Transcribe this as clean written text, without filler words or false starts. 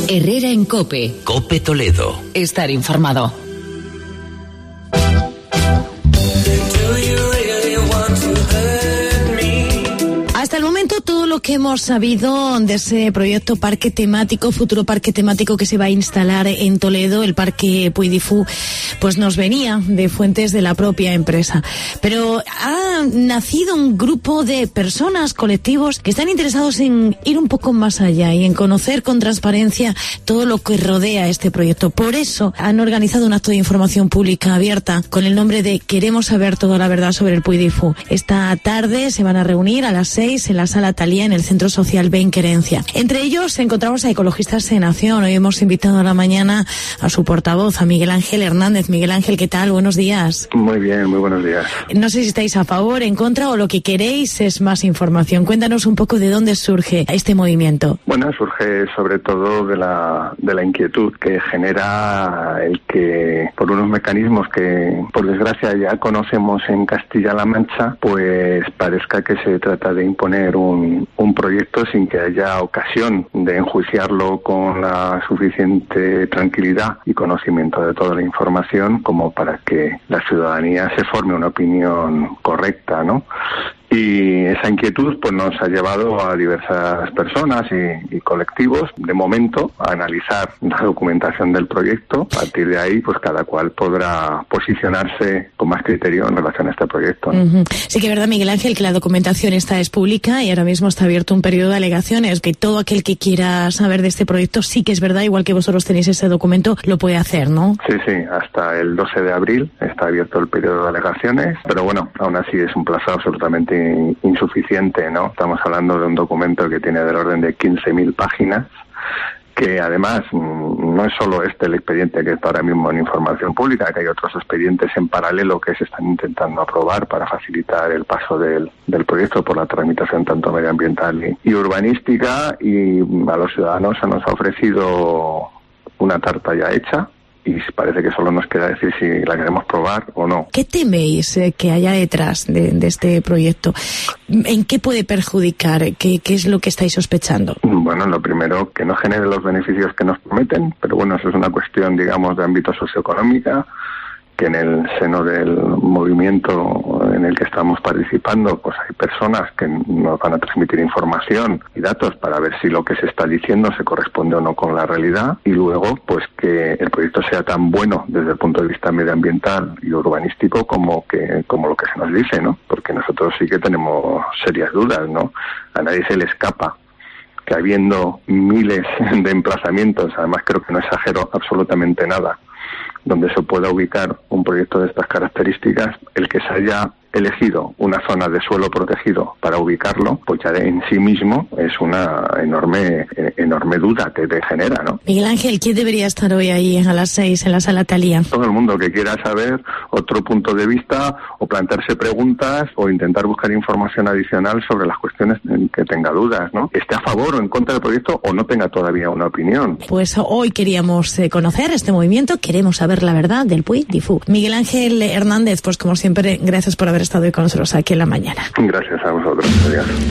Herrera en COPE. COPE Toledo. Estar informado. Hasta el momento todo lo que hemos sabido de ese proyecto parque temático, futuro parque temático que se va a instalar en Toledo, el Parque Puy di Fou, pues nos venía de fuentes de la propia empresa. Pero ha nacido un grupo de personas, colectivos, que están interesados en ir un poco más allá y en conocer con transparencia todo lo que rodea este proyecto. Por eso han organizado un acto de información pública abierta con el nombre de Queremos saber toda la verdad sobre el Puy di Fou. Esta tarde se van a reunir a las 6 en la Sala Talía, en el Centro Social Ben Querencia. Entre ellos encontramos a Ecologistas en Acción. Hoy hemos invitado a la mañana a su portavoz, a Miguel Ángel Hernández. Miguel Ángel, ¿qué tal? Buenos días. Muy bien, muy buenos días. No sé si estáis a favor, en contra o lo que queréis es más información. Cuéntanos un poco de dónde surge este movimiento. Bueno, surge sobre todo de la inquietud que genera el que, por unos mecanismos que por desgracia ya conocemos en Castilla-La Mancha, pues parezca que se trata de imponer un proyecto sin que haya ocasión de enjuiciarlo con la suficiente tranquilidad y conocimiento de toda la información como para que la ciudadanía se forme una opinión correcta, ¿no? Y esa inquietud pues nos ha llevado a diversas personas y colectivos, de momento, a analizar la documentación del proyecto. A partir de ahí, pues cada cual podrá posicionarse con más criterio en relación a este proyecto, ¿no? Uh-huh. Sí que es verdad, Miguel Ángel, que la documentación es pública y ahora mismo está abierto un periodo de alegaciones, que todo aquel que quiera saber de este proyecto sí que es verdad, igual que vosotros tenéis ese documento, lo puede hacer, ¿no? Sí, hasta el 12 de abril está abierto el periodo de alegaciones, pero bueno, aún así es un plazo absolutamente insuficiente, ¿no? Estamos hablando de un documento que tiene del orden de 15.000 páginas, que además no es solo el expediente que está ahora mismo en información pública, que hay otros expedientes en paralelo que se están intentando aprobar para facilitar el paso del proyecto por la tramitación tanto medioambiental y urbanística, y a los ciudadanos se nos ha ofrecido una tarta ya hecha, y parece que solo nos queda decir si la queremos probar o no. ¿Qué teméis que haya detrás de este proyecto? ¿En qué puede perjudicar? ¿Qué es lo que estáis sospechando? Bueno, lo primero, que no genere los beneficios que nos prometen, pero bueno, eso es una cuestión, digamos, de ámbito socioeconómica, que en el seno del movimiento en el que estamos participando, pues hay personas que nos van a transmitir información y datos para ver si lo que se está diciendo se corresponde o no con la realidad, y luego pues que el proyecto sea tan bueno desde el punto de vista medioambiental y urbanístico como lo que se nos dice, ¿no? Porque nosotros sí que tenemos serias dudas, ¿no? A nadie se le escapa que habiendo miles de emplazamientos, además creo que no exagero absolutamente nada, donde se pueda ubicar un proyecto de estas características, el que se haya elegido una zona de suelo protegido para ubicarlo, pues ya en sí mismo es una enorme duda que te genera, ¿no? Miguel Ángel, ¿quién debería estar hoy ahí a las 6 en la Sala Talía? Todo el mundo que quiera saber otro punto de vista o plantearse preguntas o intentar buscar información adicional sobre las cuestiones en que tenga dudas, ¿no? Esté a favor o en contra del proyecto o no tenga todavía una opinión. Pues hoy queríamos conocer este movimiento, queremos saber la verdad del Puy di Fou. Miguel Ángel Hernández, pues como siempre, gracias por haber estado hoy con nosotros aquí en la mañana. Gracias a vosotros. Adiós.